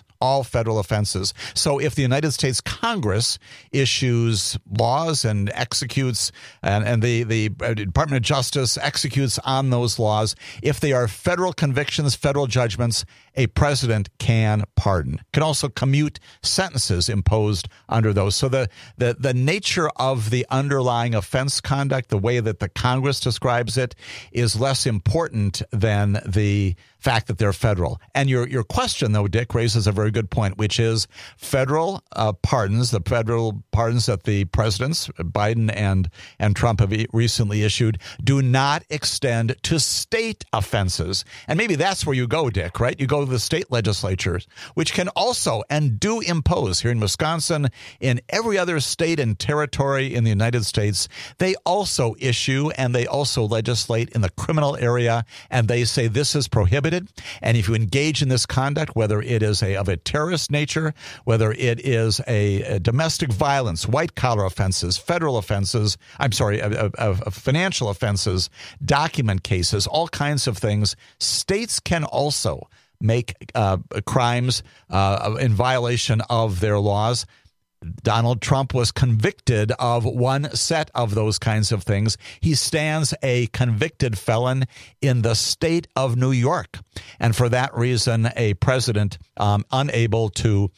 So if the United States Congress issues laws and executes, and the Department of Justice executes on those laws, if they are federal convictions, federal judgments, a president can pardon. Can also commute sentences imposed under those. So the nature of the underlying offense conduct, the way that the Congress describes it, is less important than the fact that they're federal. And your question, though, Dick, raises a very good point, which is federal pardons, the federal pardons that the presidents, Biden and Trump, have recently issued, do not extend to state offenses. And maybe that's where you go, Dick, right? You go to the state legislatures, which can also and do impose here in Wisconsin, in every other state and territory in the United States. They also issue and they also legislate in the criminal area, and they say this is prohibited. And if you engage in this conduct, whether it is of a terrorist nature, whether it is a domestic violence, white-collar offenses, federal offenses, financial offenses, document cases, all kinds of things, states can also make crimes in violation of their laws. Donald Trump was convicted of one set of those kinds of things. He stands a convicted felon in the state of New York. And for that reason, a president unable to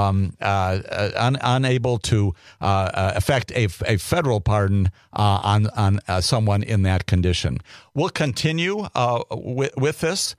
effect a federal pardon on someone in that condition. We'll continue with this.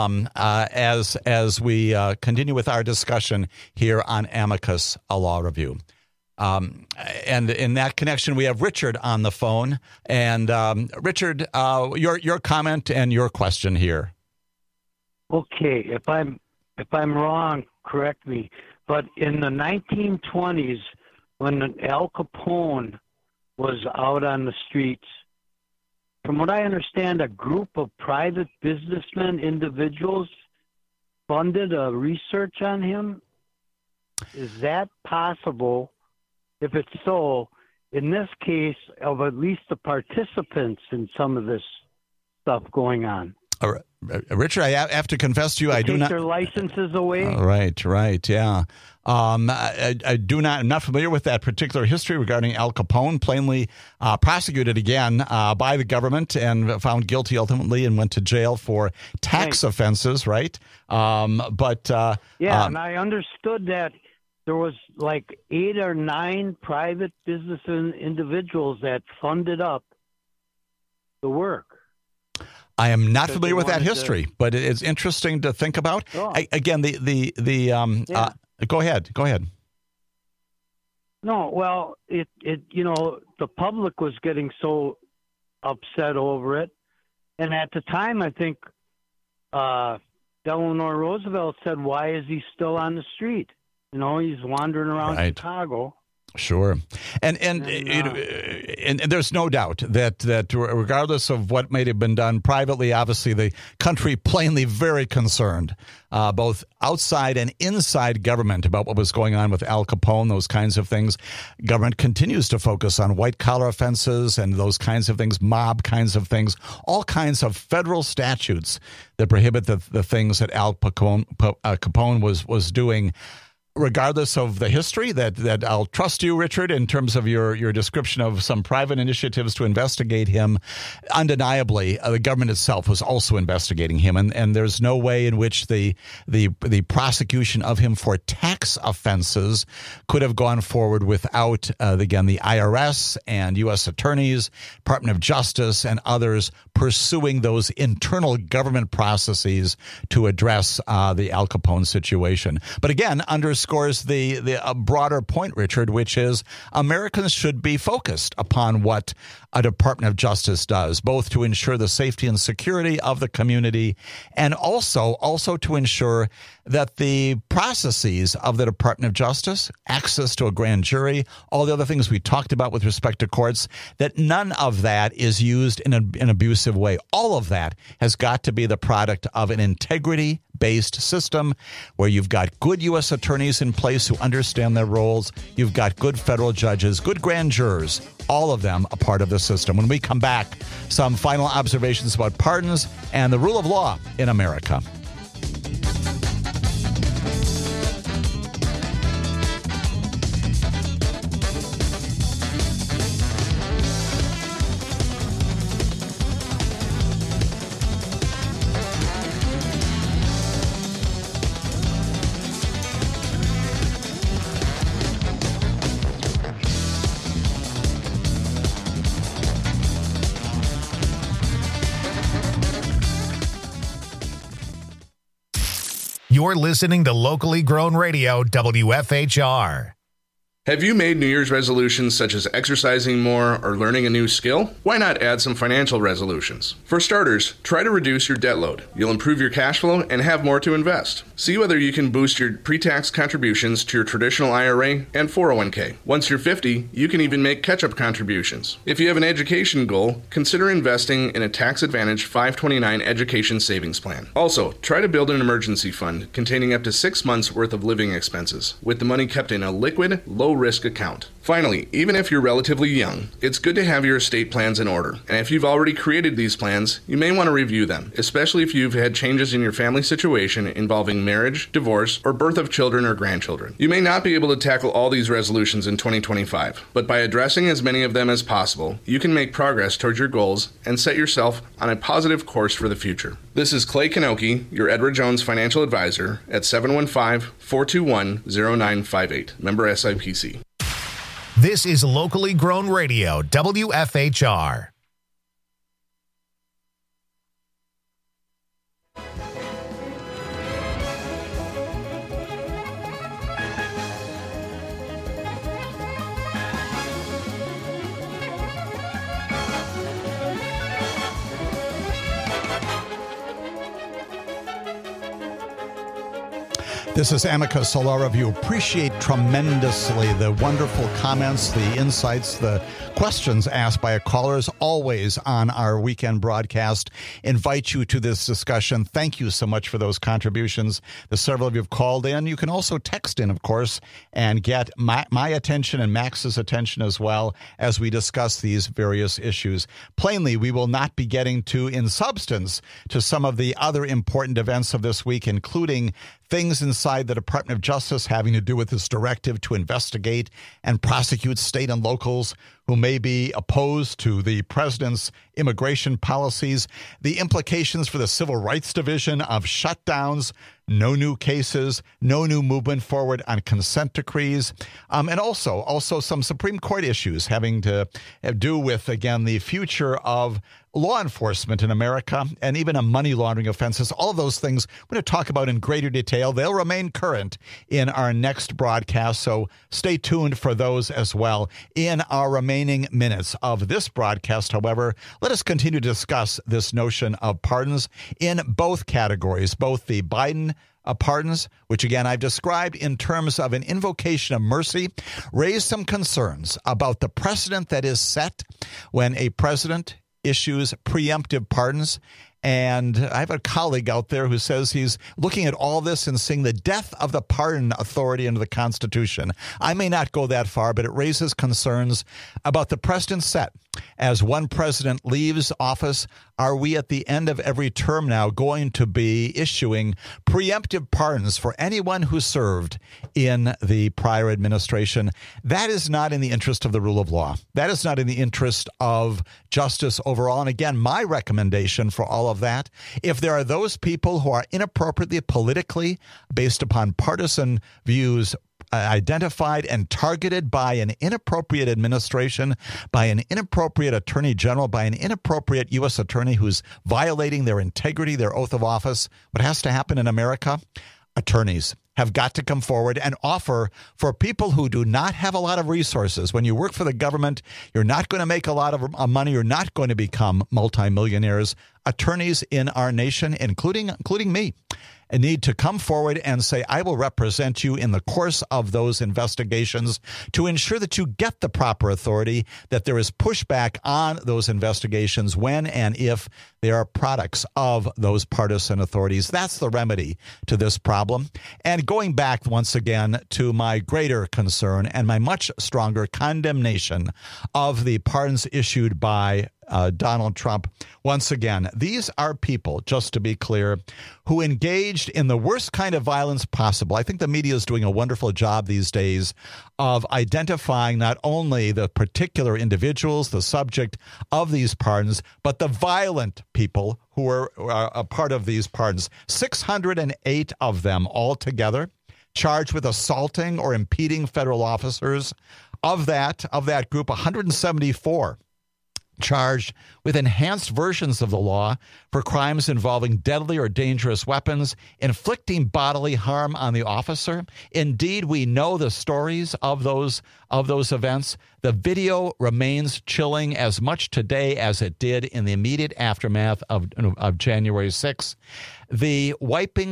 As we continue with our discussion here on Amicus, a Law Review. And in that connection, we have Richard on the phone. And Richard, your comment and your question here. Okay, if I'm wrong, correct me. But in the 1920s, when Al Capone was out on the streets, from what I understand, a group of private businessmen, individuals, funded a research on him. Is that possible? If it's so, in this case, of at least the participants in some of this stuff going on. Richard, I have to confess to you, I do not. Take their licenses away. Right, yeah. I'm not familiar with that particular history regarding Al Capone. Plainly prosecuted again by the government and found guilty ultimately, and went to jail for tax offenses. Right, and I understood that there was like 8 or 9 private business individuals that funded up the work. I am not familiar with that history, but it's interesting to think about. Oh. Again, go ahead. No, well, it the public was getting so upset over it, and at the time, I think Eleanor Roosevelt said, "Why is he still on the street? He's wandering around Chicago." Sure, and there's no doubt that regardless of what may have been done privately, obviously the country plainly very concerned, both outside and inside government, about what was going on with Al Capone, those kinds of things. Government continues to focus on white-collar offenses and those kinds of things, mob kinds of things, all kinds of federal statutes that prohibit the things that Al Capone was doing. Regardless of the history, that I'll trust you, Richard, in terms of your description of some private initiatives to investigate him. Undeniably, the government itself was also investigating him, and there's no way in which the prosecution of him for tax offenses could have gone forward without, again, the IRS and U.S. attorneys, Department of Justice, and others pursuing those internal government processes to address the Al Capone situation. But again, underscores the broader point, Richard, which is Americans should be focused upon what a Department of Justice does, both to ensure the safety and security of the community, and also to ensure that the processes of the Department of Justice, access to a grand jury, all the other things we talked about with respect to courts, that none of that is used in an abusive way. All of that has got to be the product of an integrity-based system where you've got good U.S. attorneys in place who understand their roles, you've got good federal judges, good grand jurors, all of them a part of the system. When we come back, some final observations about pardons and the rule of law in America. You're listening to Locally Grown Radio, WFHR. Have you made New Year's resolutions such as exercising more or learning a new skill? Why not add some financial resolutions? For starters, try to reduce your debt load. You'll improve your cash flow and have more to invest. See whether you can boost your pre-tax contributions to your traditional IRA and 401k. Once you're 50, you can even make catch-up contributions. If you have an education goal, consider investing in a tax-advantaged 529 education savings plan. Also, try to build an emergency fund containing up to 6 months' worth of living expenses, with the money kept in a liquid, low-risk account. Finally, even if you're relatively young, it's good to have your estate plans in order. And if you've already created these plans, you may want to review them, especially if you've had changes in your family situation involving marriage, divorce, or birth of children or grandchildren. You may not be able to tackle all these resolutions in 2025, but by addressing as many of them as possible, you can make progress towards your goals and set yourself on a positive course for the future. This is Clay Kanoki, your Edward Jones financial advisor at 715-421-0958. Member SIPC. This is Locally Grown Radio, WFHR. This is Amicus, a law review. Appreciate tremendously the wonderful comments, the insights, the questions asked by our callers always on our weekend broadcast. Invite you to this discussion. Thank you so much for those contributions. The several of you have called in. You can also text in, of course, and get my attention and Max's attention as well as we discuss these various issues. Plainly, we will not be getting to, in substance, to some of the other important events of this week, including things inside the Department of Justice having to do with this directive to investigate and prosecute state and locals who may be opposed to the president's immigration policies, the implications for the Civil Rights Division of shutdowns, no new cases, no new movement forward on consent decrees, and also some Supreme Court issues having to do with, again, the future of law enforcement in America and even money laundering offenses. All of those things we're going to talk about in greater detail. They'll remain current in our next broadcast, so stay tuned for those as well. In our remaining minutes of this broadcast, however, let us continue to discuss this notion of pardons in both categories, both the Biden pardons, which again I've described in terms of an invocation of mercy, raise some concerns about the precedent that is set when a president issues preemptive pardons. And I have a colleague out there who says he's looking at all this and seeing the death of the pardon authority under the Constitution. I may not go that far, but it raises concerns about the precedent set. As one president leaves office, are we at the end of every term now going to be issuing preemptive pardons for anyone who served in the prior administration? That is not in the interest of the rule of law. That is not in the interest of justice overall. And again, my recommendation for all of that, if there are those people who are inappropriately politically, based upon partisan views, identified and targeted by an inappropriate administration, by an inappropriate attorney general, by an inappropriate U.S. attorney who's violating their integrity, their oath of office, what has to happen in America? Attorneys have got to come forward and offer for people who do not have a lot of resources. When you work for the government, you're not going to make a lot of money. You're not going to become multimillionaires. Attorneys in our nation, including me, need to come forward and say, I will represent you in the course of those investigations to ensure that you get the proper authority, that there is pushback on those investigations when and if they are products of those partisan authorities. That's the remedy to this problem. And going back once again to my greater concern and my much stronger condemnation of the pardons issued by Donald Trump. Once again, these are people, just to be clear, who engaged in the worst kind of violence possible. I think the media is doing a wonderful job these days of identifying not only the particular individuals, the subject of these pardons, but the violent people who were a part of these pardons. 608 of them altogether charged with assaulting or impeding federal officers. Of that group, 174 charged with enhanced versions of the law for crimes involving deadly or dangerous weapons, inflicting bodily harm on the officer. Indeed, we know the stories of those events. The video remains chilling as much today as it did in the immediate aftermath of January 6th. The wiping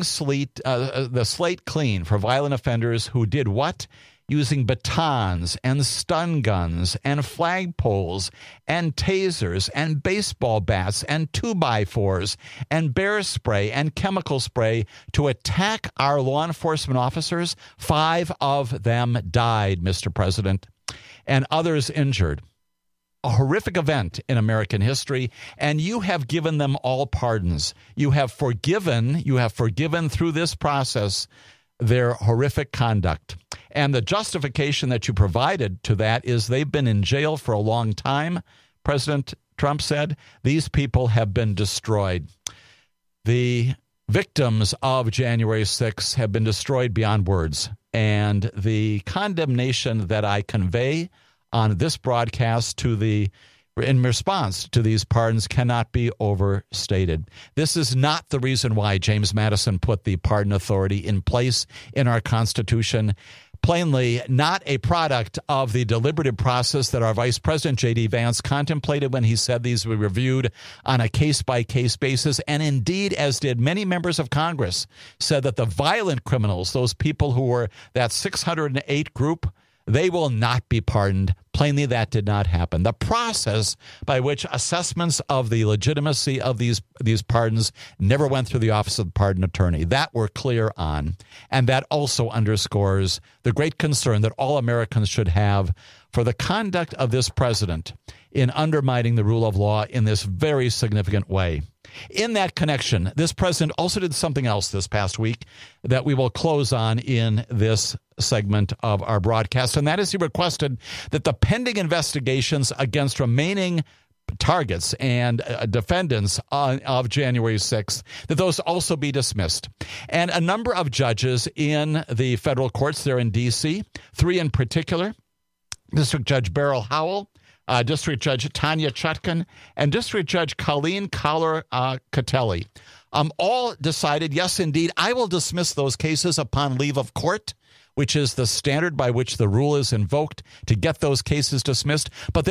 the slate clean for violent offenders who did what? Using batons and stun guns and flagpoles and tasers and baseball bats and 2x4s and bear spray and chemical spray to attack our law enforcement officers. 5 of them died, Mr. President, and others injured. A horrific event in American history, and you have given them all pardons. You have forgiven through this process their horrific conduct. And the justification that you provided to that is they've been in jail for a long time. President Trump said these people have been destroyed. The victims of January 6th have been destroyed beyond words. And the condemnation that I convey on this broadcast in response to these pardons cannot be overstated. This is not the reason why James Madison put the pardon authority in place in our Constitution. Plainly not a product of the deliberative process that our Vice President J.D. Vance contemplated when he said these were reviewed on a case-by-case basis, and indeed, as did many members of Congress, said that the violent criminals, those people who were that 608 group, they will not be pardoned. Plainly, that did not happen. The process by which assessments of the legitimacy of these pardons never went through the Office of the Pardon Attorney. That we're clear on. And that also underscores the great concern that all Americans should have for the conduct of this president in undermining the rule of law in this very significant way. In that connection, this president also did something else this past week that we will close on in this segment of our broadcast, and that is he requested that the pending investigations against remaining targets and defendants of January 6th, that those also be dismissed. And a number of judges in the federal courts there in D.C., 3 in particular, District Judge Beryl Howell, District Judge Tanya Chutkan, and District Judge Colleen Collar-Catelli, all decided, yes, indeed, I will dismiss those cases upon leave of court, which is the standard by which the rule is invoked to get those cases dismissed. But they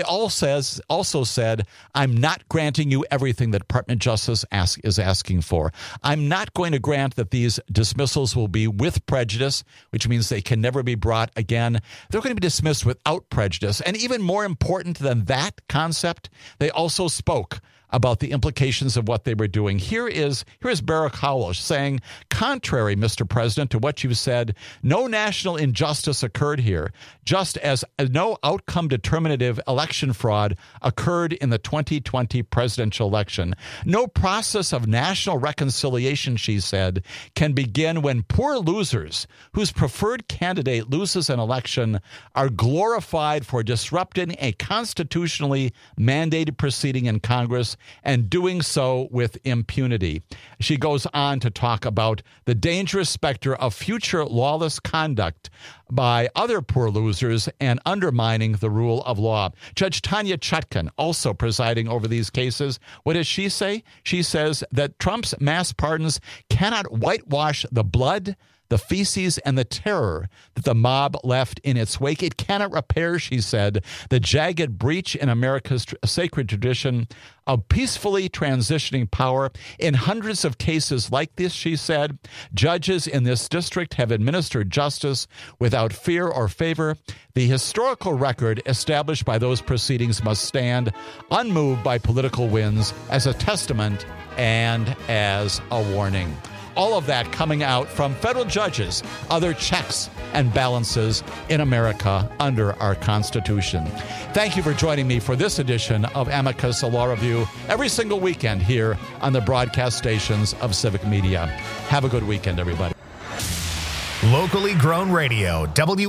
also said, I'm not granting you everything the Department of Justice is asking for. I'm not going to grant that these dismissals will be with prejudice, which means they can never be brought again. They're going to be dismissed without prejudice. And even more important than that concept, they also spoke about the implications of what they were doing. Here is Beryl Howell saying, contrary, Mr. President, to what you've said, no national injustice occurred here, just as no outcome determinative election fraud occurred in the 2020 presidential election. No process of national reconciliation, she said, can begin when poor losers whose preferred candidate loses an election are glorified for disrupting a constitutionally mandated proceeding in Congress and doing so with impunity. She goes on to talk about the dangerous specter of future lawless conduct by other poor losers and undermining the rule of law. Judge Tanya Chutkan, also presiding over these cases, what does she say? She says that Trump's mass pardons cannot whitewash the blood, the feces, and the terror that the mob left in its wake. It cannot repair, she said, the jagged breach in America's sacred tradition of peacefully transitioning power. In hundreds of cases like this, she said, judges in this district have administered justice without fear or favor. The historical record established by those proceedings must stand unmoved by political winds as a testament and as a warning. All of that coming out from federal judges, other checks and balances in America under our Constitution. Thank you for joining me for this edition of Amicus, a Law Review, every single weekend here on the broadcast stations of Civic Media. Have a good weekend, everybody. Locally grown radio,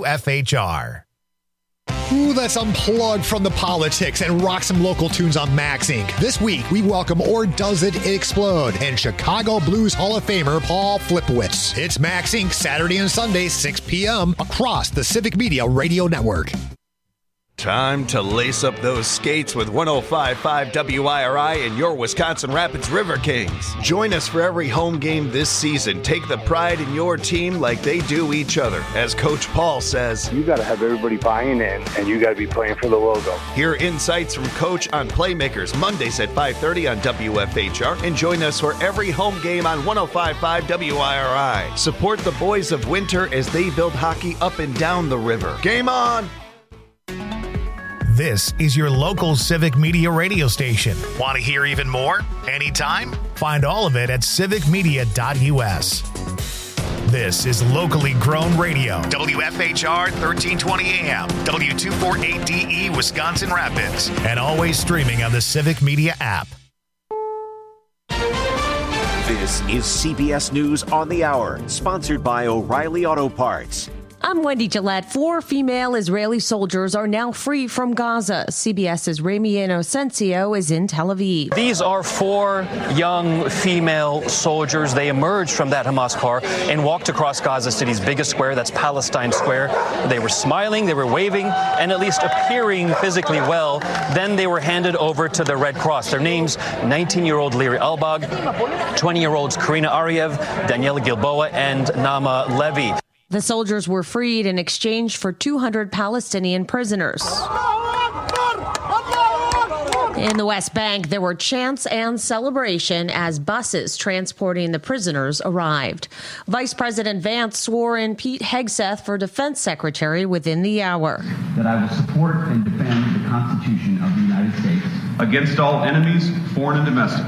WFHR. Ooh, let's unplug from the politics and rock some local tunes on Max Inc. This week, we welcome Or Does It Explode and Chicago Blues Hall of Famer Paul Flipowitz. It's Max Inc. Saturday and Sunday, 6 p.m. across the Civic Media Radio Network. Time to lace up those skates with 105.5 WIRI and your Wisconsin Rapids River Kings. Join us for every home game this season. Take the pride in your team like they do each other. As Coach Paul says, you got to have everybody buying in, and you got to be playing for the logo. Hear insights from Coach on Playmakers Mondays at 5:30 on WFHR, and join us for every home game on 105.5 WIRI. Support the boys of Winter as they build hockey up and down the river. Game on! This is your local Civic Media radio station. Want to hear even more? Anytime? Find all of it at civicmedia.us. This is locally grown radio. WFHR 1320 AM, W248DE Wisconsin Rapids, and always streaming on the Civic Media app. This is CBS News on the Hour, sponsored by O'Reilly Auto Parts. I'm Wendy Gillette. 4 female Israeli soldiers are now free from Gaza. CBS's Rami Inocencio is in Tel Aviv. These are 4 young female soldiers. They emerged from that Hamas car and walked across Gaza City's biggest square, that's Palestine Square. They were smiling, they were waving, and at least appearing physically well. Then they were handed over to the Red Cross. Their names, 19-year-old Liri Albag, 20-year-olds Karina Ariev, Daniela Gilboa, and Nama Levy. The soldiers were freed in exchange for 200 Palestinian prisoners. In the West Bank, there were chants and celebration as buses transporting the prisoners arrived. Vice President Vance swore in Pete Hegseth for Defense Secretary within the hour. That I will support and defend the Constitution of the United States against all enemies, foreign and domestic.